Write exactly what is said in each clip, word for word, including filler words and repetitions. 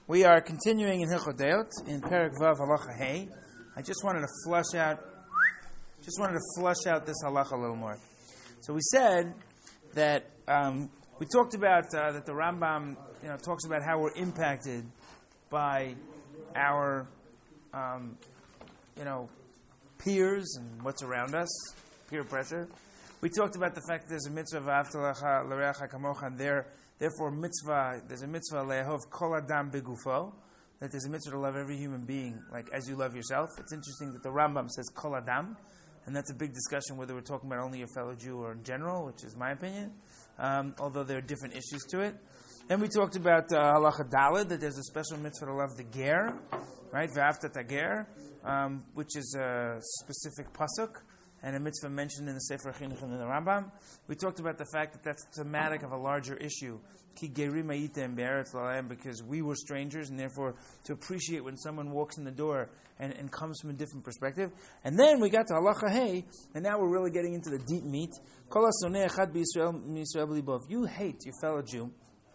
We are continuing in Hilchot Deot in Perek Vav Halacha Hey. I just wanted to flush out, just wanted to flush out this halacha a little more. So we said that um, we talked about uh, that the Rambam, you know, talks about how we're impacted by our, um, you know, peers and what's around us, peer pressure. We talked about the fact that there's a mitzvah of V'ahavta l'reacha kamocha, and there. Therefore, mitzvah, there's a mitzvah le'ahov kol adam begufo, that there's a mitzvah to love every human being like as you love yourself. It's interesting that the Rambam says kol adam, and that's a big discussion whether we're talking about only your fellow Jew or in general, which is my opinion, um, although there are different issues to it. Then we talked about uh, halacha daled, that there's a special mitzvah to love the ger, right, v'ahavta tager, um, which is a specific pasuk, and a mitzvah mentioned in the Sefer Chinuch and in the Rambam. We talked about the fact that that's thematic of a larger issue. Ki gerim hayitem be'eretz la'alayim, because we were strangers, and therefore to appreciate when someone walks in the door and, and comes from a different perspective. And then we got to halacha hey, and now we're really getting into the deep meat. Kol hasoneh echad b'Yisrael miYisrael b'libo. If you hate your fellow Jew,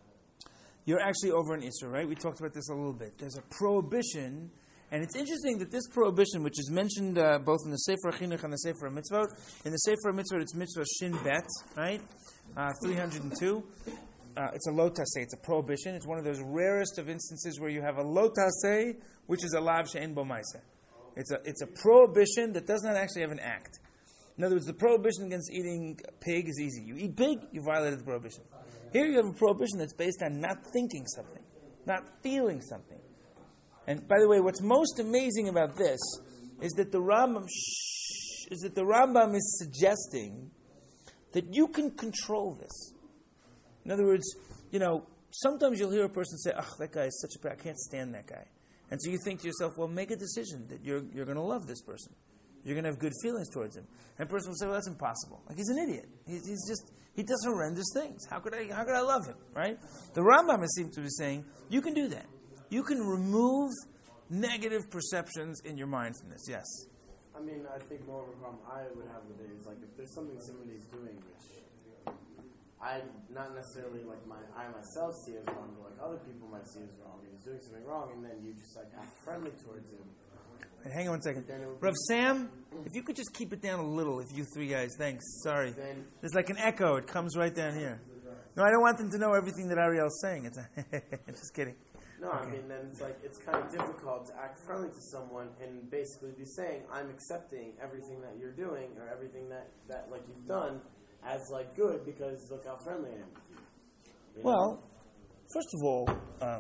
you're actually over in Israel, right? We talked about this a little bit. There's a prohibition. And it's interesting that this prohibition, which is mentioned uh, both in the Sefer Chinuch and the Sefer Mitzvot, in the Sefer Mitzvot it's Mitzvah Shin Bet, right? Uh, three hundred two. Uh, it's a lo taseh, it's a prohibition. It's one of those rarest of instances where you have a lo taseh, which is a lav she'en bo ma'aseh. It's a, it's a prohibition that does not actually have an act. In other words, the prohibition against eating pig is easy. You eat pig, you violated the prohibition. Here you have a prohibition that's based on not thinking something, not feeling something. And by the way, what's most amazing about this is that the Rambam shh, is that the Rambam is suggesting that you can control this. In other words, you know, sometimes you'll hear a person say, "Oh, that guy is such a I can't stand that guy," and so you think to yourself, "Well, make a decision that you're you're going to love this person. You're going to have good feelings towards him." And a person will say, "Well, that's impossible. Like he's an idiot. He's, he's just he does horrendous things. How could I how could I love him?" Right? The Rambam seems to be saying you can do that. You can remove negative perceptions in your mind from this. Yes? I mean, I think more of a problem I would have with it is, like, if there's something somebody's doing which I not necessarily, like, my I myself see as wrong, but, like, other people might see as wrong, and he's doing something wrong, and then you just, like, act friendly towards him. Wait, hang on one second. Rav Sam, if you could just keep it down a little, if you three guys, thanks. Sorry. Then, there's like an echo. It comes right down here. No, I don't want them to know everything that Ariel's saying. It's a just kidding. No, okay. I mean, then it's like, it's kind of difficult to act friendly to someone and basically be saying, I'm accepting everything that you're doing or everything that, that like, you've done as, like, good because look how friendly I am with you. You know? Well, first of all, um,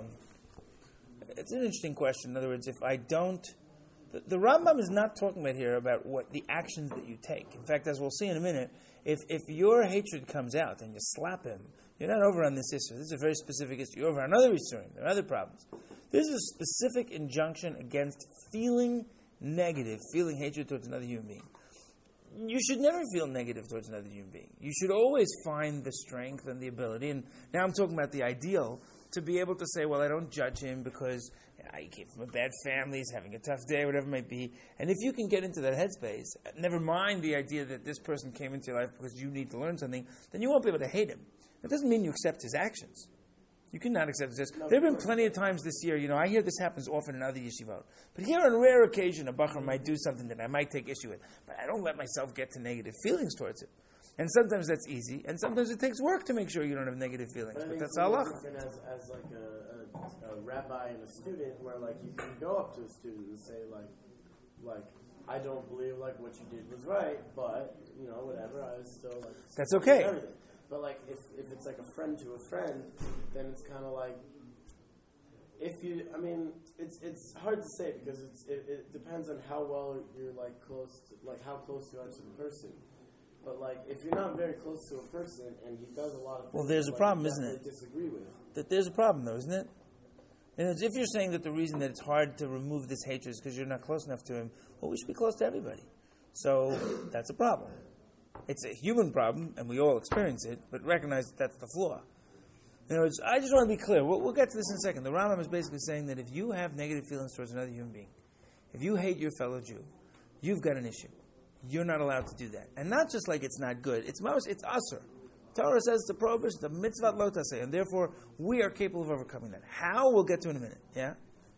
it's an interesting question. In other words, if I don't... The, the Rambam is not talking about here about what the actions that you take. In fact, as we'll see in a minute, if, if your hatred comes out and you slap him, you're not over on this issue. This is a very specific issue. You're over on another issue. There are other problems. This is a specific injunction against feeling negative, feeling hatred towards another human being. You should never feel negative towards another human being. You should always find the strength and the ability, and now I'm talking about the ideal, to be able to say, well, I don't judge him because he came from a bad family, he's having a tough day, whatever it might be. And if you can get into that headspace, never mind the idea that this person came into your life because you need to learn something, then you won't be able to hate him. That doesn't mean you accept his actions. You cannot accept his actions. There have been plenty of times this year, you know, I hear this happens often in other yeshivot. But here on a rare occasion, a bachar might do something that I might take issue with. But I don't let myself get to negative feelings towards it. And sometimes that's easy, and sometimes it takes work to make sure you don't have negative feelings. But, but that's halacha. As, as like a, a, a rabbi and a student, where like you can go up to a student and say like, like I don't believe like what you did was right, but you know whatever, I was still like. That's okay. Everything. But like if, if it's like a friend to a friend, then it's kind of like if you. I mean, it's it's hard to say because it's it, it depends on how well you're like close, to, like how close you are to the person. But like, if you're not very close to a person and he does a lot of things, well, there's a like, problem, isn't it? Disagree with that there's a problem, though, isn't it? And if you're saying that the reason that it's hard to remove this hatred is because you're not close enough to him, well, we should be close to everybody. So that's a problem. It's a human problem, and we all experience it. But recognize that that's the flaw. In other words, I just want to be clear. We'll, we'll get to this in a second. The Rambam is basically saying that if you have negative feelings towards another human being, if you hate your fellow Jew, you've got an issue. You're not allowed to do that. And not just like it's not good. It's most, it's usher Torah says it's a prohibition, the mitzvah lo taseh, and therefore we are capable of overcoming that. How? We'll get to in a minute. Yeah?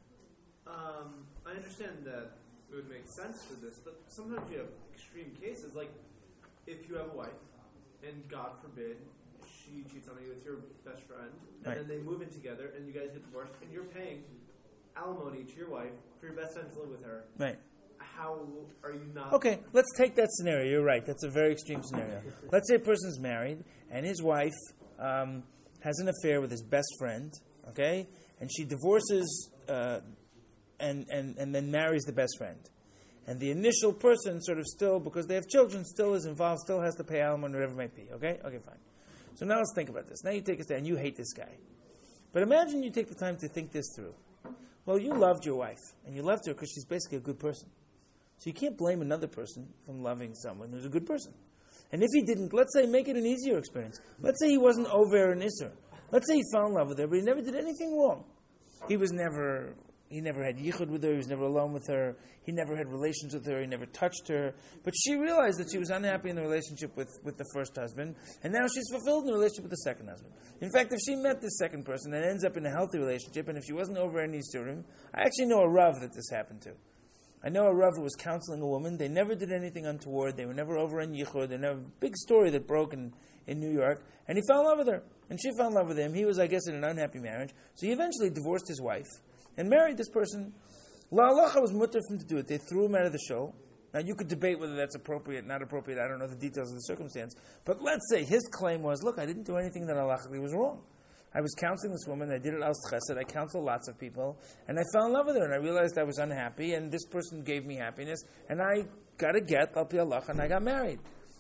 Um, I understand that it would make sense for this, but sometimes you have extreme cases, like if you have a wife, and God forbid, she cheats on you with your best friend, and right. then they move in together, and you guys get divorced, and you're paying alimony to your wife for your best friend to live with her. Right. How are you not... Okay, let's take that scenario. You're right. That's a very extreme scenario. Let's say a person's married, and his wife um, has an affair with his best friend, okay? And she divorces uh, and, and, and then marries the best friend. And the initial person sort of still, because they have children, still is involved, still has to pay alimony, whatever it might be, okay? Okay, fine. So now let's think about this. Now you take a stand, and you hate this guy. But imagine you take the time to think this through. Well, you loved your wife, and you loved her because she's basically a good person. So you can't blame another person from loving someone who's a good person. And if he didn't, let's say, make it an easier experience. Let's say he wasn't over an Isser. Let's say he fell in love with her, but he never did anything wrong. He was never, he never had yichud with her, he was never alone with her, he never had relations with her, he never touched her. But she realized that she was unhappy in the relationship with, with the first husband, and now she's fulfilled in the relationship with the second husband. In fact, if she met this second person and ends up in a healthy relationship, and if she wasn't over any Isurim, I actually know a Rav that this happened to. I know a Rav who was counseling a woman. They never did anything untoward. They were never over in Yichud. They never, big story that broke in, in New York. And he fell in love with her. And she fell in love with him. He was, I guess, in an unhappy marriage. So he eventually divorced his wife and married this person. La halacha was mutter for him to do it. They threw him out of the show. Now, you could debate whether that's appropriate, not appropriate. I don't know the details of the circumstance. But let's say his claim was, look, I didn't do anything that halachically was wrong. I was counseling this woman, I did it as chesed, I counseled lots of people, and I fell in love with her, and I realized I was unhappy, and this person gave me happiness, and I got a get, al pi halacha, and I got married.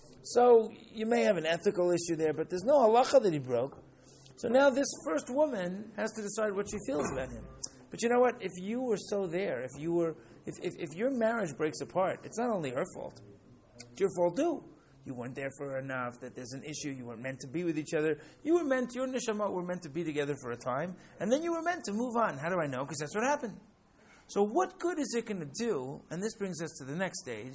So, you may have an ethical issue there, but there's no halacha that he broke. So now this first woman has to decide what she feels about him. But you know what? If you were so there, if you were, if, if, if your marriage breaks apart, it's not only her fault, it's your fault too. You weren't there for her enough, that there's an issue, you weren't meant to be with each other. You were meant, your neshama were meant to be together for a time, and then you were meant to move on. How do I know? Because that's what happened. So what good is it going to do, and this brings us to the next stage,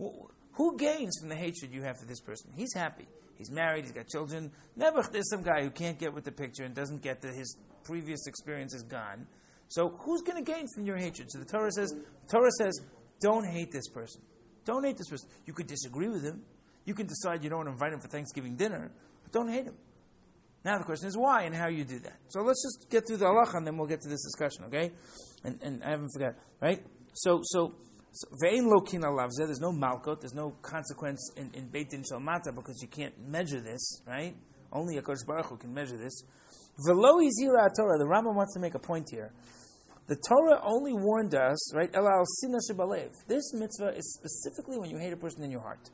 who gains from the hatred you have for this person? He's happy. He's married, he's got children. Nebuch, there's some guy who can't get with the picture and doesn't get that his previous experience is gone. So who's going to gain from your hatred? So the Torah says, the Torah says, don't hate this person. Don't hate this person. You could disagree with him. You can decide you don't want to invite him for Thanksgiving dinner, but don't hate him. Now the question is why and how you do that. So let's just get through the halacha and then we'll get to this discussion, okay? And and I haven't forgot, right? So so ve'ein lo kin alav zeh, there's no malkot, there's no consequence in, in Beit Din Shel Mata because you can't measure this, right? Only a Kodesh Baruch Hu can measure this. V'lo izira Torah, the Rambam wants to make a point here. The Torah only warned us, right? Ela al sina shebalev. This mitzvah is specifically when you hate a person in your heart.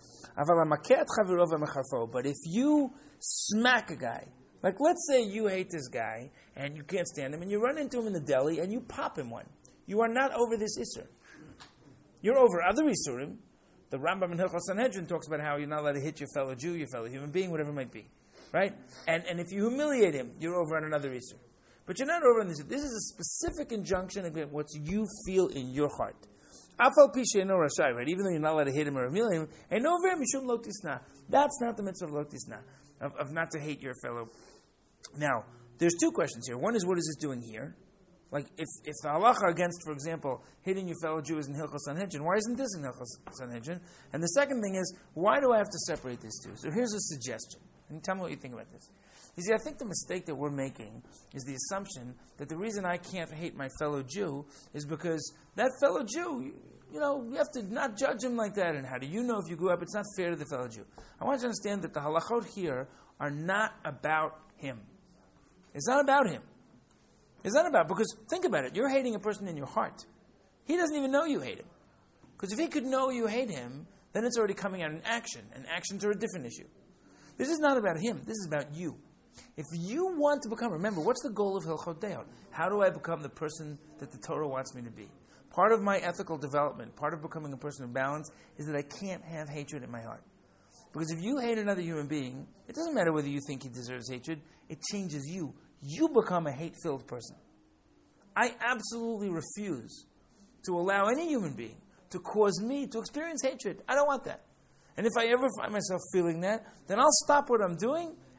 But if you smack a guy, like let's say you hate this guy and you can't stand him and you run into him in the deli and you pop him one, you are not over this Isser. You're over other Isurim. The Rambam in Hilchos Sanhedrin talks about how you're not allowed to hit your fellow Jew, your fellow human being, whatever it might be. Right? And and if you humiliate him, you're over on another Isser. But you're not over on this. This is a specific injunction against what you feel in your heart. Right? Even though you're not allowed to hate him or humiliate him, and no mishum lo tisna. That's not the mitzvah of lo tisna, of, of not to hate your fellow. Now, there's two questions here. One is, what is this doing here? Like, if, if the halacha against, for example, hating your fellow Jew is in Hilchos Sanhedrin, why isn't this in Hilchos Sanhedrin? And the second thing is, why do I have to separate these two? So here's a suggestion. And tell me what you think about this. You see, I think the mistake that we're making is the assumption that the reason I can't hate my fellow Jew is because that fellow Jew, you know, you have to not judge him like that. And how do you know if you grew up? It's not fair to the fellow Jew. I want you to understand that the halachot here are not about him. It's not about him. It's not about, because think about it. You're hating a person in your heart. He doesn't even know you hate him. Because if he could know you hate him, then it's already coming out in action. And actions are a different issue. This is not about him. This is about you. If you want to become, remember, what's the goal of Hilchot Deot? How do I become the person that the Torah wants me to be? Part of my ethical development, part of becoming a person of balance, is that I can't have hatred in my heart. Because if you hate another human being, it doesn't matter whether you think he deserves hatred, it changes you. You become a hate-filled person. I absolutely refuse to allow any human being to cause me to experience hatred. I don't want that. And if I ever find myself feeling that, then I'll stop what I'm doing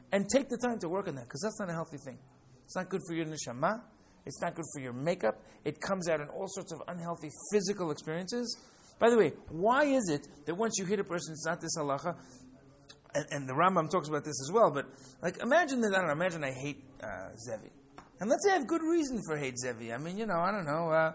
And take the time to work on that, because that's not a healthy thing. It's not good for your neshama. It's not good for your makeup. It comes out in all sorts of unhealthy physical experiences. By the way, why is it that once you hit a person, it's not this halacha? And, and the Rambam talks about this as well. But like, imagine that I don't know. Imagine I hate uh, Zevi, and let's say I have good reason for hate Zevi. I mean, you know, I don't know. Uh,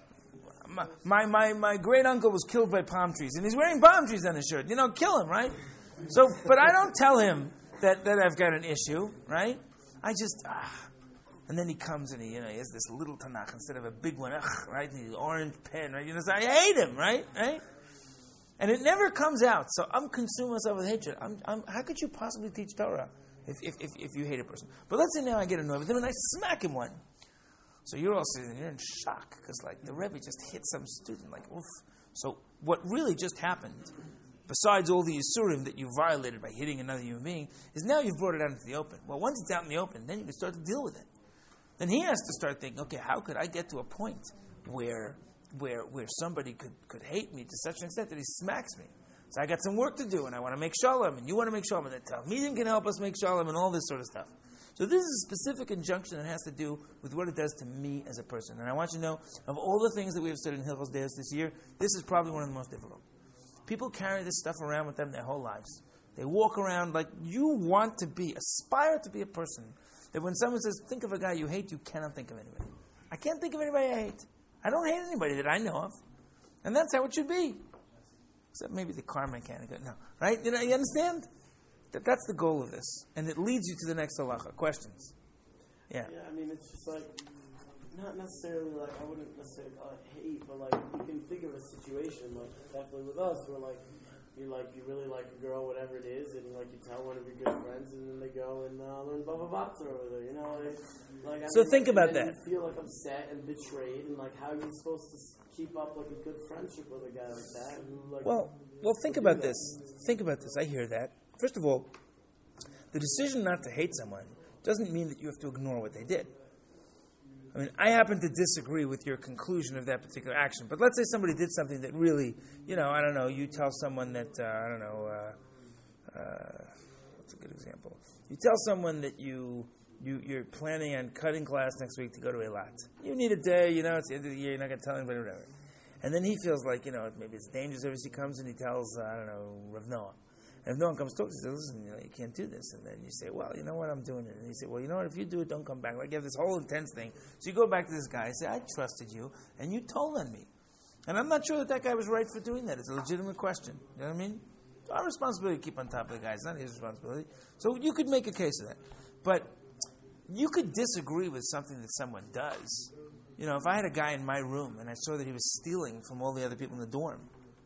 my, my my my great uncle was killed by palm trees, and he's wearing palm trees on his shirt. You know, kill him, right? So, but I don't tell him that that I've got an issue, right? I just. Ah, And then he comes and he, you know, he has this little Tanakh instead of a big one, ugh, right? And the orange pen, right? You know, so I hate him, right? Right? And it never comes out. So I'm consuming myself with hatred. I'm, I'm, how could you possibly teach Torah if, if, if, if you hate a person? But let's say now I get annoyed with him and I smack him one. So you're all sitting there, you're in shock because like the Rebbe just hit some student, like oof. So what really just happened, besides all the Yisurim that you violated by hitting another human being, is now you've brought it out into the open. Well, once it's out in the open, then you can start to deal with it. Then he has to start thinking, okay, how could I get to a point where where where somebody could, could hate me to such an extent that he smacks me? So I got some work to do, and I want to make shalom, and you want to make shalom, and the Talmidim can help us make shalom, and all this sort of stuff. So this is a specific injunction that has to do with what it does to me as a person. And I want you to know, of all the things that we have studied in Hilchos Deos this year, this is probably one of the most difficult. People carry this stuff around with them their whole lives. They walk around like you want to be, aspire to be a person that when someone says, think of a guy you hate, you cannot think of anybody. I can't think of anybody I hate. I don't hate anybody that I know of. And that's how it should be. Except maybe the car mechanic. No. Right? You know, you understand? That That's the goal of this. And it leads you to the next halacha. Questions? Yeah. Yeah, I mean, it's just like, not necessarily like, I wouldn't necessarily call it hate, but like, you can think of a situation, like, definitely with us, where like, you like you really like a girl, whatever it is, and like you tell one of your good friends, and then they go and uh, learn Baba Batra over there. You know, like, like I so mean, think like, about and that. You feel like upset and betrayed, and like how are you supposed to keep up like a good friendship with a guy like that? And, like, well, well, think about this. Think about this. I hear that. First of all, the decision not to hate someone doesn't mean that you have to ignore what they did. I mean, I happen to disagree with your conclusion of that particular action. But let's say somebody did something that really, you know, I don't know, you tell someone that, uh, I don't know, uh, uh, what's a good example? You tell someone that you, you, you're planning on cutting class next week to go to Eilat. You need a day, you know, it's the end of the year, you're not going to tell anybody, whatever. And then he feels like, you know, maybe it's dangerous. He comes and he tells, uh, I don't know, Rav Noah. And if no one comes to talk to you, he says, listen, you know, you can't do this. And then you say, well, you know what, I'm doing it. And you say, well, you know what, if you do it, don't come back. Like you have this whole intense thing. So you go back to this guy and say, I trusted you, and you told on me. And I'm not sure that that guy was right for doing that. It's a legitimate question. You know what I mean? It's our responsibility to keep on top of the guy. It's not his responsibility. So you could make a case of that. But you could disagree with something that someone does. You know, if I had a guy in my room and I saw that he was stealing from all the other people in the dorm,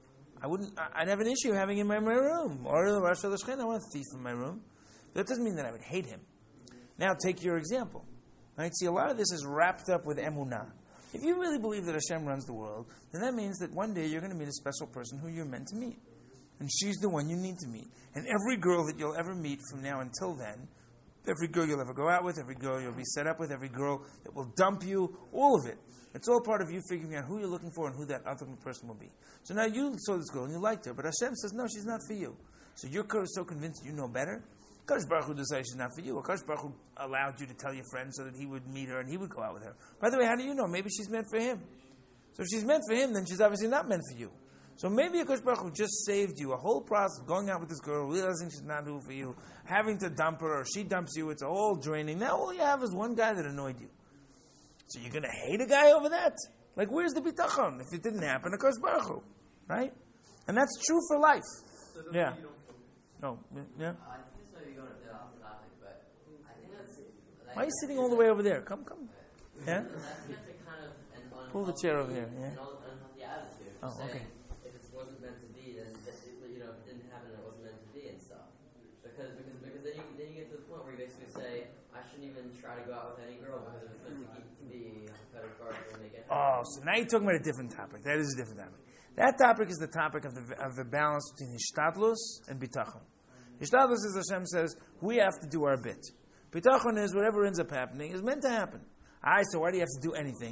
I wouldn't. I'd have an issue having him in my room. Or the Rosh Hashanah, I want a thief in my room. That doesn't mean that I would hate him. Now, take your example. Right? See, a lot of this is wrapped up with emunah. If you really believe that Hashem runs the world, then that means that one day you're going to meet a special person who you're meant to meet, and she's the one you need to meet. And every girl that you'll ever meet from now until then, every girl you'll ever go out with, every girl you'll be set up with, every girl that will dump you, all of it. It's all part of you figuring out who you're looking for and who that other person will be. So now you saw this girl and you liked her, but Hashem says, no, she's not for you. So you're so convinced you know better. Kadosh Baruch Hu decided she's not for you. Or Kadosh Baruch Hu allowed you to tell your friend so that he would meet her and he would go out with her. By the way, how do you know? Maybe she's meant for him. So if she's meant for him, then she's obviously not meant for you. So maybe Kadosh Baruch Hu just saved you a whole process of going out with this girl, realizing she's not who for you, having to dump her, or she dumps you. It's all draining. Now all you have is one guy that annoyed you. So you're going to hate a guy over that? Like, where's the bitachon? If it didn't happen, of course, Baruch Hu. Right? And that's true for life. So Yeah. No. Yeah? Uh, I think this might be going a bit off the topic, but I think that's... Like, Why are you sitting all the way over there? Come, come. Yeah? I think that's a kind of an unhealthy... Pull the chair over here, yeah. An unhealthy attitude. Oh, saying okay. If it wasn't meant to be, then, that it, you know, if it didn't happen, it wasn't meant to be and stuff. Because because, because then, you, then you get to the point where you basically say, I shouldn't even try to go out with any girl because if it's meant to keep be better card to make it Oh, happen. so now you're talking about a different topic. That is a different topic. That topic is the topic of the of the balance between hishtadlus and bitachon. Hishtadlus is Hashem says, we have to do our bit. Bitachon is whatever ends up happening is meant to happen. Alright, so why do you have to do anything?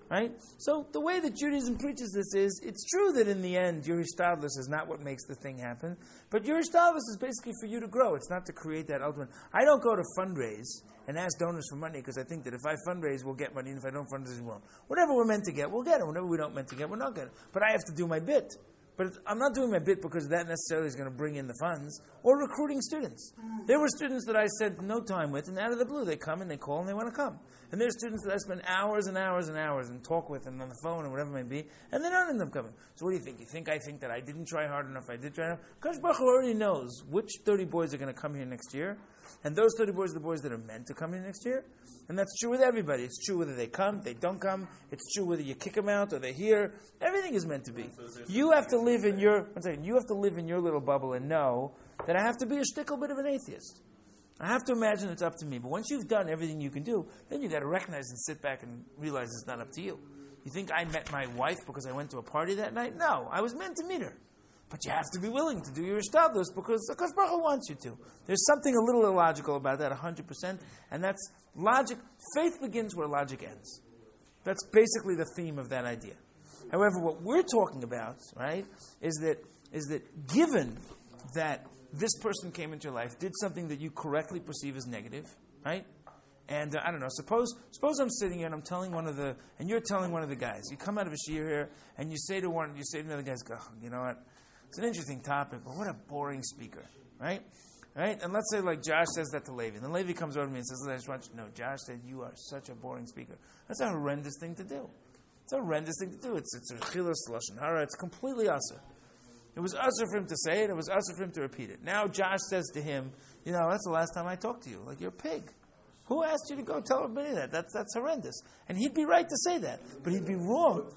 Right? So the way that Judaism preaches this is, it's true that in the end, your hishtadlus is not what makes the thing happen, but your hishtadlus is basically for you to grow. It's not to create that ultimate. I don't go to fundraise and ask donors for money because I think that if I fundraise, we'll get money, and if I don't fundraise, we won't. Whatever we're meant to get, we'll get it. Whatever we don't meant to get, we're not getting it. But I have to do my bit. But I'm not doing my bit because that necessarily is going to bring in the funds or recruiting students. There were students that I spent no time with, and out of the blue, they come and they call and they want to come. And there are students that I spend hours and hours and hours and talk with and on the phone and whatever it may be, and they don't end up coming. So what do you think? You think I think that I didn't try hard enough? I did try enough? Kadosh Baruch Hu already knows which thirty boys are going to come here next year, and those thirty boys are the boys that are meant to come here next year. And that's true with everybody. It's true whether they come, they don't come. It's true whether you kick them out or they're here. Everything is meant to be. You have to live in your one second, you have to live in your little bubble and know that I have to be a shtickle bit of an atheist. I have to imagine it's up to me. But once you've done everything you can do, then you got to recognize and sit back and realize it's not up to you. You think I met my wife because I went to a party that night? No, I was meant to meet her. But you have to be willing to do your ishtadlus because Akash Baruch Hu wants you to. There's something a little illogical about that, one hundred percent, and that's logic. Faith begins where logic ends. That's basically the theme of that idea. However, what we're talking about, right, is that is that given that this person came into your life, did something that you correctly perceive as negative, right? And uh, I don't know, suppose suppose I'm sitting here and I'm telling one of the, and you're telling one of the guys, you come out of a shiur here, and you say to one, you say to another guy, go, you know what, it's an interesting topic, but what a boring speaker, right? Right? And let's say like Josh says that to Levi, and then Levi comes over to me and says, I just want you to know, Josh said you are such a boring speaker. That's a horrendous thing to do. It's a horrendous thing to do. It's it's a chilus lashon hara. It's completely usher. It was usher for him to say it. It was usher for him to repeat it. Now Josh says to him, you know, that's the last time I talked to you. Like, you're a pig. Who asked you to go tell everybody that? That's that's horrendous. And he'd be right to say that, but he'd be wrong.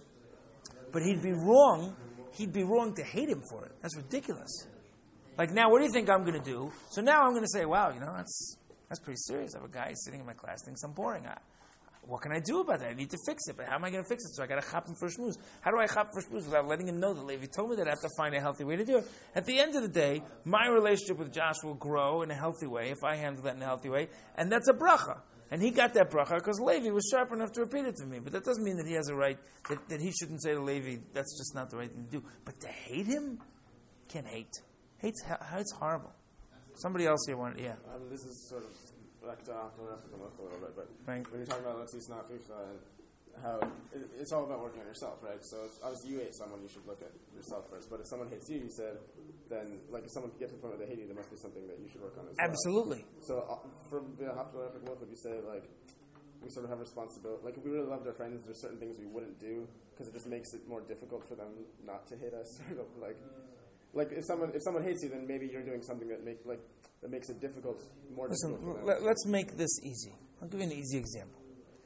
But he'd be wrong. He'd be wrong to hate him for it. That's ridiculous. Like, now, what do you think I'm going to do? So now I'm going to say, wow, you know, that's that's pretty serious. I have a guy sitting in my class thinks I'm boring. I, what can I do about that? I need to fix it. But how am I going to fix it? So I got to chop him for shmooze. How do I chop for shmooze without letting him know that Levi told me that I have to find a healthy way to do it? At the end of the day, my relationship with Josh will grow in a healthy way if I handle that in a healthy way. And that's a bracha. And he got that bracha because Levi was sharp enough to repeat it to me. But that doesn't mean that he has a right, that, that he shouldn't say to Levi, that's just not the right thing to do. But to hate him? Can't hate. Hate's, hate's horrible. Somebody else here wanted, yeah. Um, this is sort of back to off the left of the left a little bit, but right. When you're talking about let's see snot and how it, it's all about working on yourself, right? So if obviously you hate someone, you should look at yourself first. But if someone hates you, you said, then like if someone gets to the point where they hate you, there must be something that you should work on as well. Absolutely. So uh, from the Haftarah would you say like we sort of have responsibility? Like if we really loved our friends, there's certain things we wouldn't do because it just makes it more difficult for them not to hate us. Sort of like. Like if someone if someone hates you, then maybe you're doing something that make like that makes it difficult, more Listen, difficult. For them. Let, let's make this easy. I'll give you an easy example.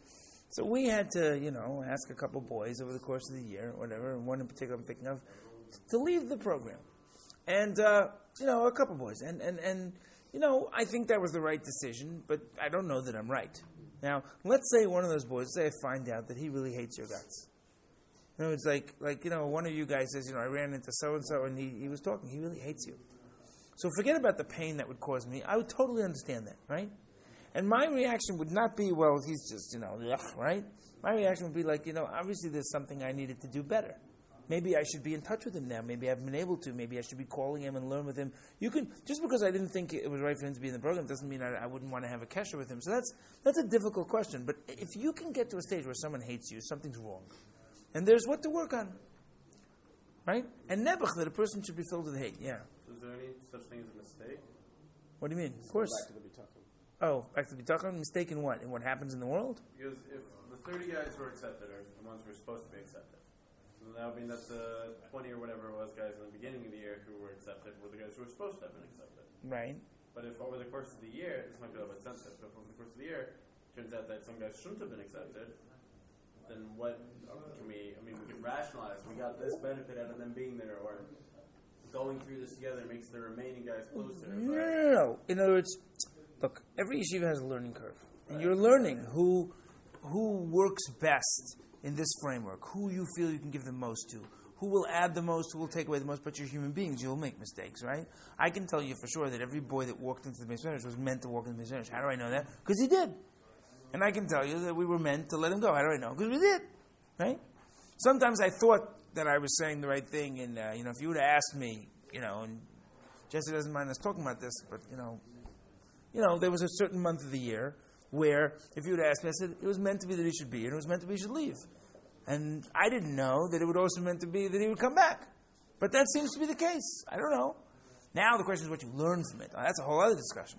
So we had to, you know, ask a couple boys over the course of the year, or whatever, and one in particular I'm thinking of, to leave the program, and uh, you know, a couple boys, and and and you know, I think that was the right decision, but I don't know that I'm right. Now, let's say one of those boys, say I find out that he really hates your guts. You know, it's like, like, you know, one of you guys says, you know, I ran into so-and-so and he, he was talking. He really hates you. So forget about the pain that would cause me. I would totally understand that, right? And my reaction would not be, well, he's just, you know, ugh, right? My reaction would be like, you know, obviously there's something I needed to do better. Maybe I should be in touch with him now. Maybe I haven't been able to. Maybe I should be calling him and learn with him. You can, just because I didn't think it was right for him to be in the program doesn't mean I, I wouldn't want to have a kesher with him. So that's that's a difficult question. But if you can get to a stage where someone hates you, something's wrong. And there's what to work on. Right? And nebuch, that a person should be filled with hate. Yeah. So is there any such thing as a mistake? What do you mean? Of course. Back to the bitachon. Oh, back to the bitachon? Mistake in what? In what happens in the world? Because if the thirty guys were accepted are the ones who were supposed to be accepted, so that would mean that the twenty or whatever it was guys in the beginning of the year who were accepted were the guys who were supposed to have been accepted. Right. But if over the course of the year, it's not good of a census, but if over the course of the year, it turns out that some guys shouldn't have been accepted, then what can we, I mean, we can rationalize. We got this benefit out of them being there, or going through this together makes the remaining guys closer. No, no, no, no. In other words, look, every yeshiva has a learning curve. And you're learning who who works best in this framework, who you feel you can give the most to, who will add the most, who will take away the most, but you're human beings, you'll make mistakes, right? I can tell you for sure that every boy that walked into the Beis Medrash was meant to walk into the Beis Medrash. How do I know that? Because he did. And I can tell you that we were meant to let him go. How do I know? Because we did. right? Sometimes I thought that I was saying the right thing, and uh, you know, if you would have asked me, you know, and Jesse doesn't mind us talking about this, but you know, you know, there was a certain month of the year where, if you would have asked me, I said it was meant to be that he should be here, and it was meant to be he should leave, and I didn't know that it would also meant to be that he would come back, but that seems to be the case. I don't know. Now the question is what you learn from it. That's a whole other discussion.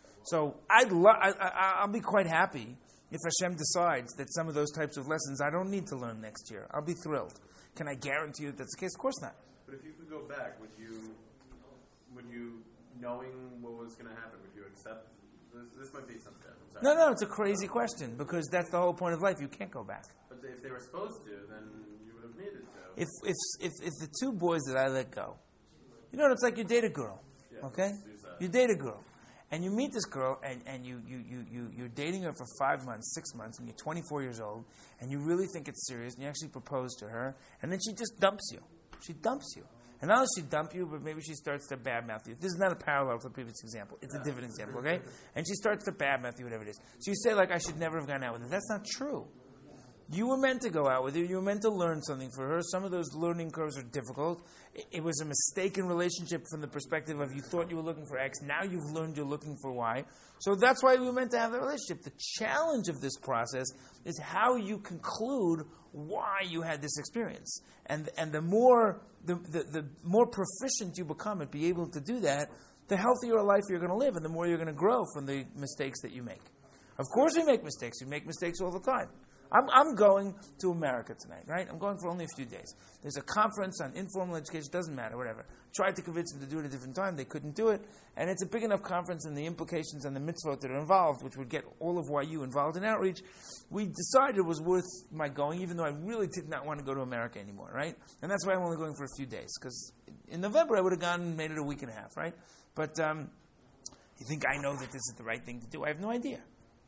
So I'd lo- I, I, I'll be quite happy if Hashem decides that some of those types of lessons I don't need to learn next year. I'll be thrilled. Can I guarantee you that that's the case? Of course not. But if you could go back, would you, would you, knowing what was going to happen, would you accept? This, this might be something. I'm sorry. No, no, it's a crazy question because that's the whole point of life. You can't go back. But if they were supposed to, then you would have needed to. If if if, if the two boys that I let go, you know, it's like you date a girl, Yeah, okay? let's use that. You date a girl, and you meet this girl, and, and you, you, you, you, you're dating her for five months, six months, and you're twenty-four years old, and you really think it's serious, and you actually propose to her, and then she just dumps you. She dumps you. And not only she dump you, but maybe she starts to badmouth you. This is not a parallel to the previous example. It's a different example, okay? And she starts to badmouth you, whatever it is. So you say, like, I should never have gone out with her. That's not true. You were meant to go out with her. You were meant to learn something for her. Some of those learning curves are difficult. It, it was a mistaken relationship from the perspective of you thought you were looking for X. Now you've learned you're looking for Y. So that's why we were meant to have that relationship. The challenge of this process is how you conclude why you had this experience. And and the more the, the, the more proficient you become at being able to do that, the healthier a life you're going to live and the more you're going to grow from the mistakes that you make. Of course we make mistakes. We make mistakes all the time. I'm, I'm going to America tonight, right? I'm going for only a few days. There's a conference on informal education, doesn't matter, whatever. Tried to convince them to do it at a different time, they couldn't do it. And it's a big enough conference, and the implications and the mitzvot that are involved, which would get all of Y U involved in outreach, we decided it was worth my going, even though I really did not want to go to America anymore, right? And that's why I'm only going for a few days, because in November I would have gone and made it a week and a half, right? But um, you think I know that this is the right thing to do? I have no idea.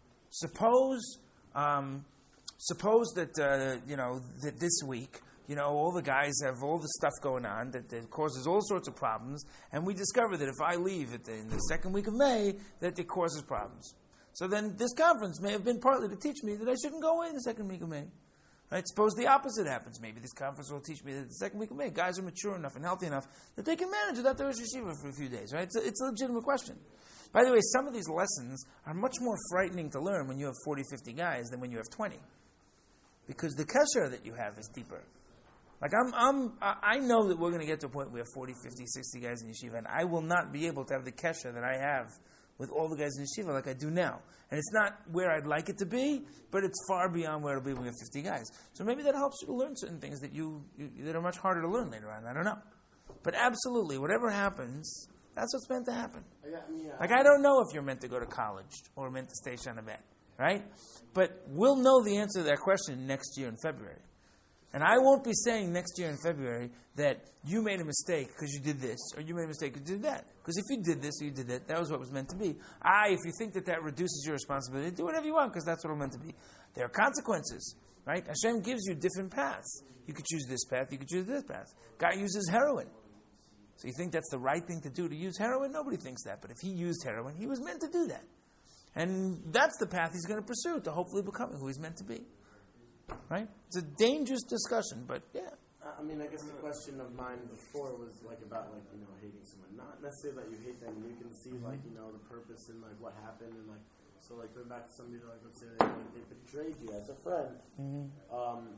Suppose... Um, Suppose that, uh, you know, that this week, you know, all the guys have all the stuff going on that, that causes all sorts of problems, and we discover that if I leave at the, in the second week of May, that it causes problems. So then this conference may have been partly to teach me that I shouldn't go away in the second week of May. Right? Suppose the opposite happens. Maybe this conference will teach me that the second week of May, guys are mature enough and healthy enough that they can manage without the Rosh Yeshiva for a few days. Right? It's a, it's a legitimate question. By the way, some of these lessons are much more frightening to learn when you have forty, fifty guys than when you have twenty. Because the kesher that you have is deeper. Like, I'm, I'm, I know that we're going to get to a point where we have forty, fifty, sixty guys in yeshiva, and I will not be able to have the kesher that I have with all the guys in yeshiva like I do now. And it's not where I'd like it to be, but it's far beyond where it'll be when we have fifty guys. So maybe that helps you to learn certain things that you, you that are much harder to learn later on. I don't know. But absolutely, whatever happens, that's what's meant to happen. Yeah, I mean, yeah, Like, I don't know if you're meant to go to college or meant to stay on a bed, right? But we'll know the answer to that question next year in February. And I won't be saying next year in February that you made a mistake because you did this, or you made a mistake because you did that. Because if you did this or you did that, that was what was meant to be. Ah, if you think that that reduces your responsibility, do whatever you want because that's what it was meant to be. There are consequences, right? Hashem gives you different paths. You could choose this path, you could choose this path. Guy uses heroin. So you think that's the right thing to do, to use heroin? Nobody thinks that. But if he used heroin, he was meant to do that. And that's the path he's going to pursue to hopefully becoming who he's meant to be. Right? It's a dangerous discussion, but yeah. I mean, I guess the question of mine before was like about like, you know, hating someone. Not necessarily that you hate them. You can see like, you know, the purpose and like what happened and like, so like going back to somebody like, let's say they, like, they betrayed you as a friend. Mm-hmm. Um,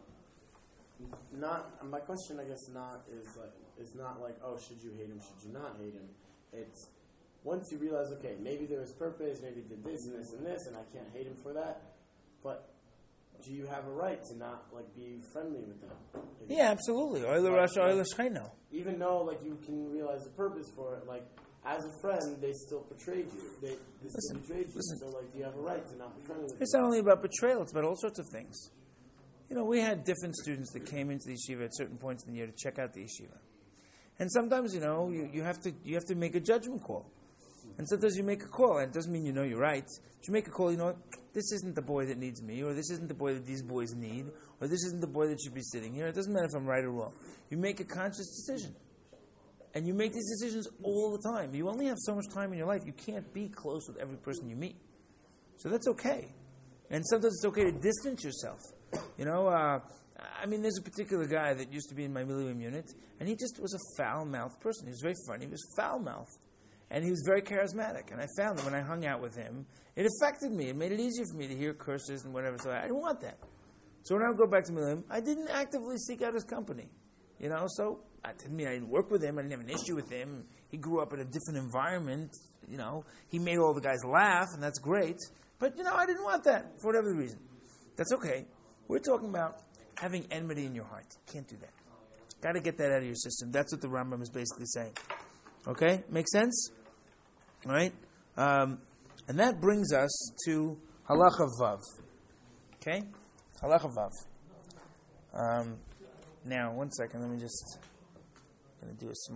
not, my question I guess not is like, is not like, oh, should you hate him, should you not hate him? It's, once you realize, okay, maybe there was purpose, maybe he did this and this and this, and I can't hate him for that, but do you have a right to not like be friendly with them? If Yeah, absolutely. Oila Rosh, Oila Shcheno. even though like you can realize the purpose for it, like as a friend, they still betrayed you. They, they still Listen, betrayed you. listen. So like, do you have a right to not be friendly with It's them? not only about betrayal, it's about all sorts of things. You know, we had different students that came into the yeshiva at certain points in the year to check out the yeshiva. And sometimes, you know, you, you have to you have to make a judgment call. And sometimes you make a call, and it doesn't mean you know you're right. But you make a call, you know what, this isn't the boy that needs me, or this isn't the boy that these boys need, or this isn't the boy that should be sitting here. It doesn't matter if I'm right or wrong. You make a conscious decision. And you make these decisions all the time. You only have so much time in your life. You can't be close with every person you meet. So that's okay. And sometimes it's okay to distance yourself. You know, uh, I mean, there's a particular guy that used to be in my military unit, and he just was a foul-mouthed person. He was very funny. He was foul-mouthed. And he was very charismatic. And I found that when I hung out with him, it affected me. It made it easier for me to hear curses and whatever. So I didn't want that. So when I would go back to Milim, I didn't actively seek out his company. You know, so that didn't mean I didn't work with him. I didn't have an issue with him. He grew up in a different environment. You know, he made all the guys laugh, and that's great. But, you know, I didn't want that for whatever reason. That's okay. We're talking about having enmity in your heart. Can't do that. Got to get that out of your system. That's what the Rambam is basically saying. Okay? Make sense? All right? Um, and that brings us to Halacha Vav. Okay? Halacha Vav. Um, now, one second. Let me just... I'm going to do a small...